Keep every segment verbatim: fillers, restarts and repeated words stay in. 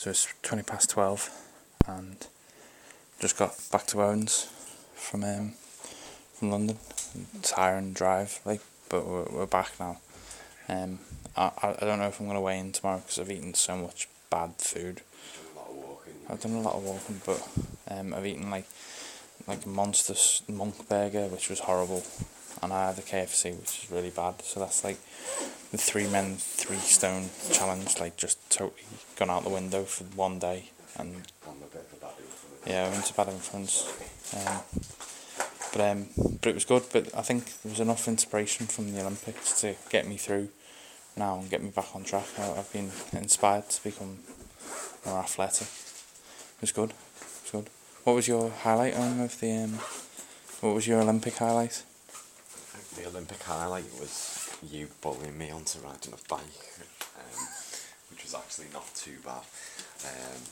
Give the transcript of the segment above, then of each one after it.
So it's twenty past twelve, and just got back to Owens from um, from London. Tiring drive, like, but we're, we're back now. Um, I I don't know if I'm gonna weigh in tomorrow because I've eaten so much bad food. I've done a lot of walking, but um, I've eaten like like a monster monk burger, which was horrible, and I had the K F C, which is really bad. So that's like the three men, three stone challenge, like just totally gone out the window for one day. And yeah, I went to bad influence. Um, but um, but it was good. But I think there was enough inspiration from the Olympics to get me through now and get me back on track. I, I've been inspired to become more athletic. It was good. It was good. What was your highlight on of the um? What was your Olympic highlight? The Olympic highlight was you bullying me onto riding a bike, um, which was actually not too bad. Um,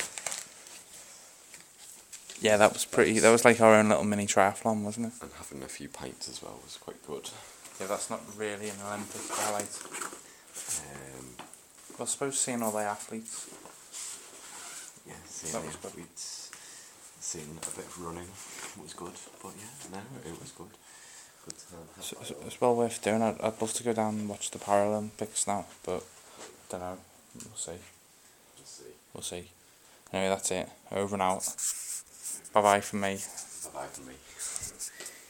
yeah, that was pretty. That was like our own little mini triathlon, wasn't it? And having a few pints as well was quite good. Yeah, that's not really an Olympic highlight. Um, well, I suppose seeing all the athletes. Yeah, seeing that the was athletes, seeing a bit of running was good. But yeah, no, it was good. Good to So, so it's well worth doing. I'd, I'd love to go down and watch the Paralympics now, but don't know. We'll see. We'll see. We'll see. Anyway, that's it. Over and out. Bye bye from me. Bye bye from me.